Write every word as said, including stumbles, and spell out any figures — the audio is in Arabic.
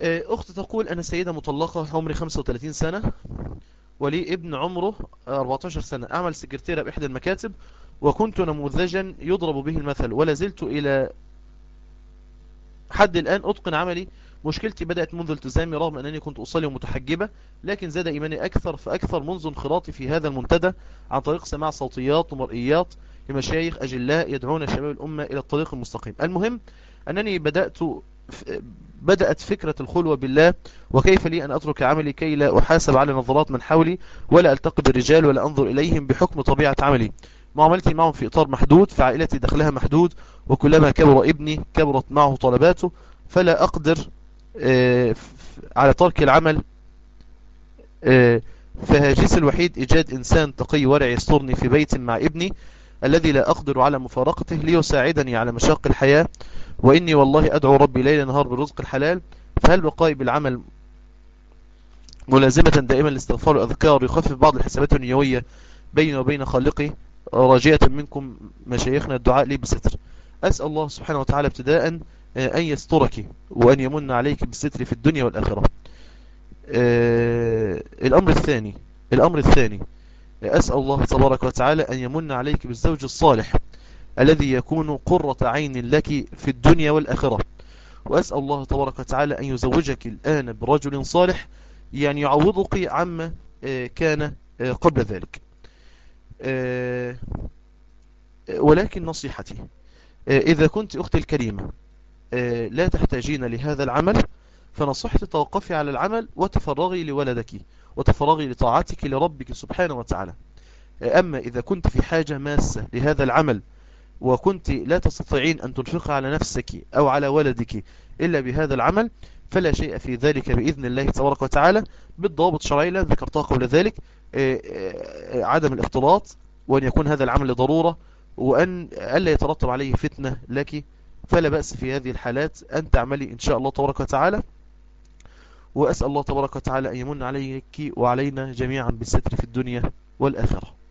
أخت تقول: أنا سيدة مطلقة، عمري خمسة وثلاثين سنة، ولي ابن عمره أربعة عشر سنة، أعمل سكرتيرة بإحدى المكاتب، وكنت نموذجا يضرب به المثل، ولا زلت إلى حد الآن أتقن عملي. مشكلتي بدأت منذ التزامي، رغم أنني كنت أصلي ومتحجبة، لكن زاد إيماني أكثر فأكثر منذ انخراطي في هذا المنتدى عن طريق سماع صوتيات ومرئيات لمشايخ أجلاء يدعون شباب الأمة إلى الطريق المستقيم. المهم أنني بدأت بدأت فكرة الخلوة بالله، وكيف لي أن أترك عملي كي لا أحاسب على نظرات من حولي، ولا ألتقي بالرجال ولا أنظر إليهم بحكم طبيعة عملي. معاملتي معهم في إطار محدود، فعائلتي دخلها محدود، وكلما كبر ابني كبرت معه طلباته، فلا أقدر آه، على ترك العمل. آه، فهاجس الوحيد إيجاد إنسان تقي ورع يسترني في بيت مع ابني الذي لا أقدر على مفارقته، ليساعدني على مشاق الحياة، وإني والله أدعو ربي ليل نهار بالرزق الحلال. فهل بقائي بالعمل ملازمة دائما الاستغفار والأذكار يخفف بعض الحسابات النيوية بيني وبين خالقي؟ راجية منكم مشايخنا الدعاء لي بستر. أسأل الله سبحانه وتعالى ابتداء أن يسترك وأن يمن عليك بالستر في الدنيا والآخرة. آه، الأمر الثاني الأمر الثاني أسأل الله تبارك وتعالى أن يمن عليك بالزوج الصالح الذي يكون قرة عين لك في الدنيا والآخرة. وأسأل الله تبارك وتعالى أن يزوجك الآن برجل صالح يعني يعوضك عما آه، كان آه، قبل ذلك. آه، ولكن نصيحتي، آه، إذا كنت أختي الكريمة آه، لا تحتاجين لهذا العمل، فنصيحتي توقفي على العمل وتفرغي لولدك، وتفرغي لطاعتك لربك سبحانه وتعالى. آه، أما إذا كنت في حاجة ماسة لهذا العمل، وكنت لا تستطيعين أن تنفقي على نفسك أو على ولدك إلا بهذا العمل، فلا شيء في ذلك بإذن الله تبارك وتعالى، بالضوابط الشرعية التي ذكرتها قبل ذلك. آه، آه، عدم الاختلاط، وأن يكون هذا العمل لضرورة، وأن ألا يترتب عليه فتنة لك، فلا بأس في هذه الحالات أن تعملي إن شاء الله تبارك وتعالى. وأسأل الله تبارك وتعالى أن يمن عليك وعلينا جميعا بالستر في الدنيا والآخرة.